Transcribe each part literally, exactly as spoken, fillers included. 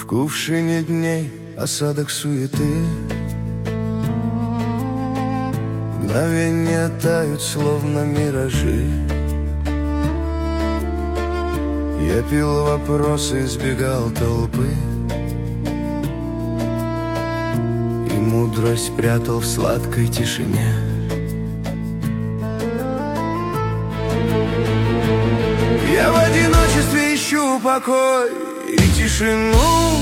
кувшине дней осадок суеты. Мгновения тают, словно миражи. Я пил вопросы, избегал толпы, и мудрость прятал в сладкой тишине. Я в одиночестве ищу покой и тишину,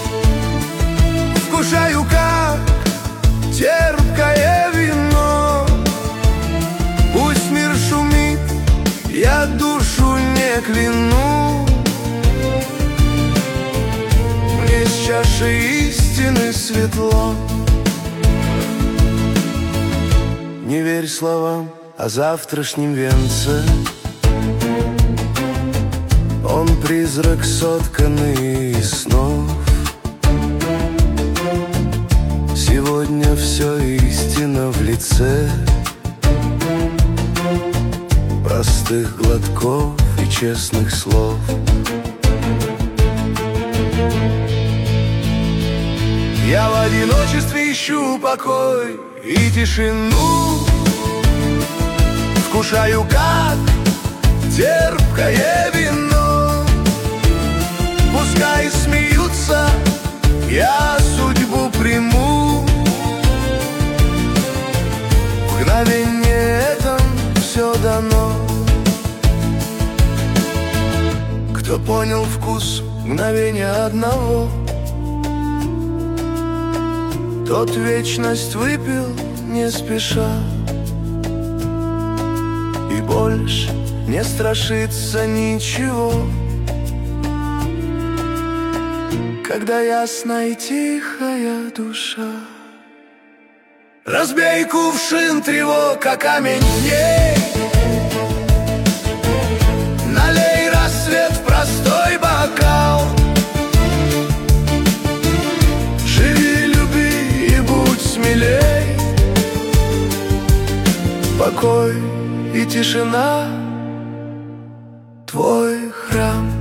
вкушаю, как терпкое вино. Пусть мир шумит, я душу не кляну. Мне с чашей истины светло. Не верь словам о завтрашнем венце, он призрак, сотканный из снов. Сегодня все истина в лице простых глотков и честных слов. Я в одиночестве ищу покой и тишину, вкушаю, как терпкое вино. Пускай смеются, я судьбу приму. В мгновенье этом все дано. Кто понял вкус мгновения одного, тот вечность выпил не спеша и больше не страшится ничего. Когда ясна и тихая душа, разбей кувшин тревог, а камень дней. Налей рассвет в простой бокал. Живи, люби и будь смелей. Покой и тишина — твой храм.